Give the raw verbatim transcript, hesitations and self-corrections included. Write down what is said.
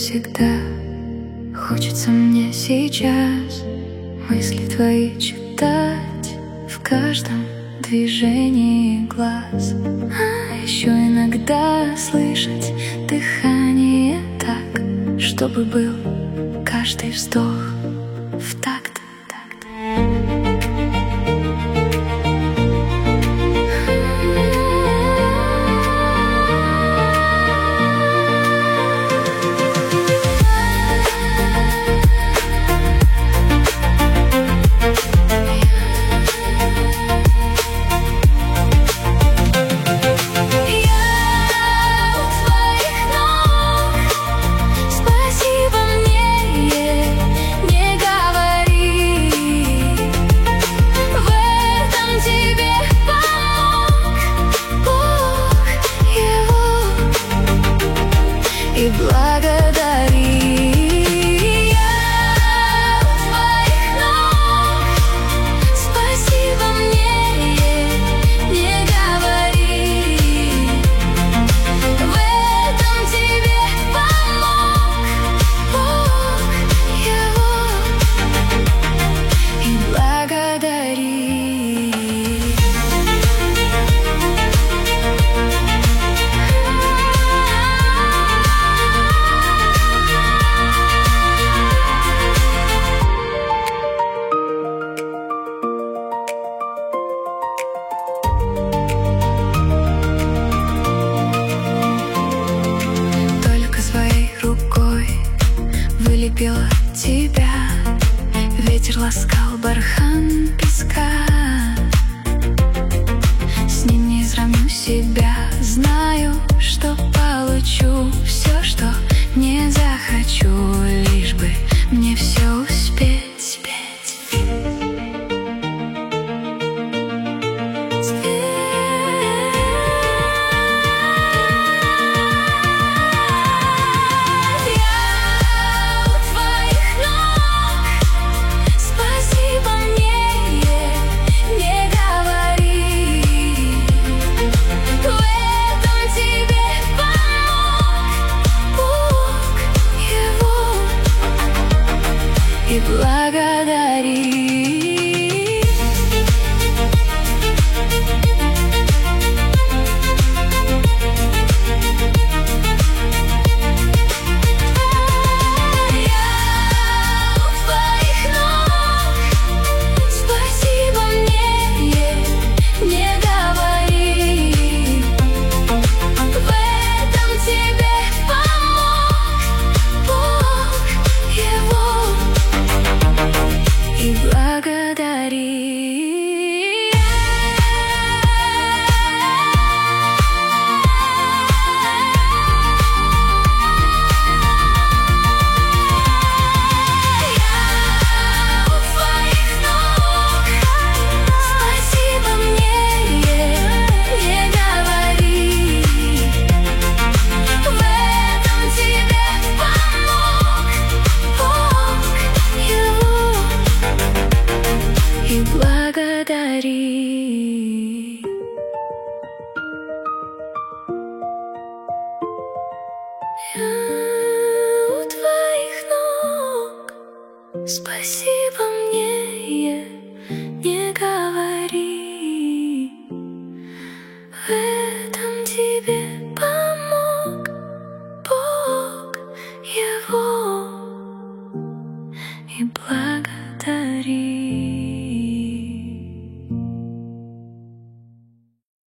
всегда. Хочется мне сейчас мысли твои читать в каждом движении глаз. А еще иногда слышать дыхание так, чтобы был каждый вздох в такт. И благодари. Я у твоих ног. Спасибо мне, не говори. В этом тебе помог Бог его. И благодари. Вылепила тебя, ветер ласкал бархан песка. С ним не изравню себя, знаю, что получу все, что не захочу, лишь бы мне все успеть спеть. И благодари. Благодари. Я у твоих ног. Спасибо мне, не говори. В этом тебе помог Бог его. И благодари.